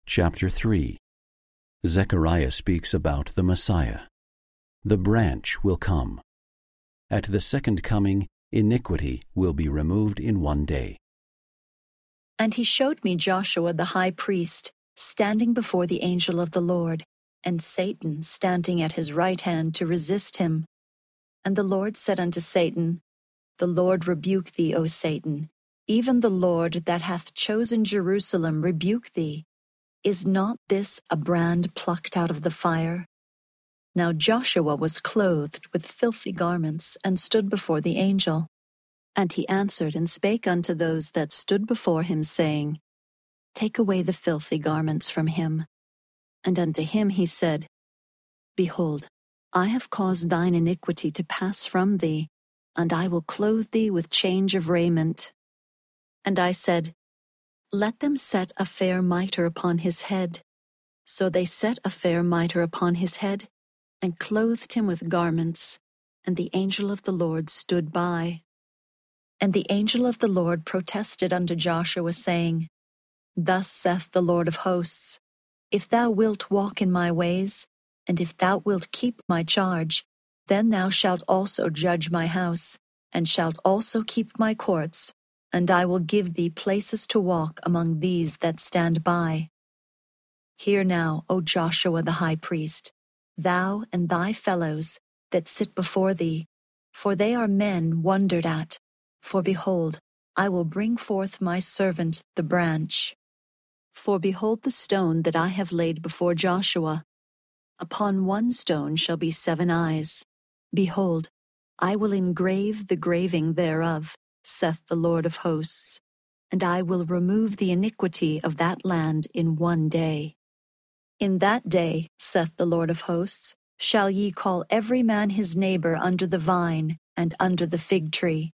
Chapter 3. Zechariah speaks about the Messiah. The branch will come. At the second coming, iniquity will be removed in one day. And he showed me Joshua the high priest standing before the angel of the Lord, and Satan standing at his right hand to resist him. And the Lord said unto Satan, The Lord rebuke thee, O Satan, even the Lord that hath chosen Jerusalem rebuke thee. Is not this a brand plucked out of the fire? Now Joshua was clothed with filthy garments, and stood before the angel. And he answered and spake unto those that stood before him, saying, Take away the filthy garments from him. And unto him he said, Behold, I have caused thine iniquity to pass from thee, and I will clothe thee with change of raiment. And I said, Let them set a fair mitre upon his head. So they set a fair mitre upon his head, and clothed him with garments, and the angel of the Lord stood by. And the angel of the Lord protested unto Joshua, saying, Thus saith the Lord of hosts, If thou wilt walk in my ways, and if thou wilt keep my charge, then thou shalt also judge my house, and shalt also keep my courts, and I will give thee places to walk among these that stand by. Hear now, O Joshua the high priest, thou and thy fellows that sit before thee, for they are men wondered at. For behold, I will bring forth my servant the branch. For behold the stone that I have laid before Joshua. Upon one stone shall be 7 eyes. Behold, I will engrave the graving thereof, saith the Lord of hosts, and I will remove the iniquity of that land in one day. In that day, saith the Lord of hosts, shall ye call every man his neighbor under the vine and under the fig tree,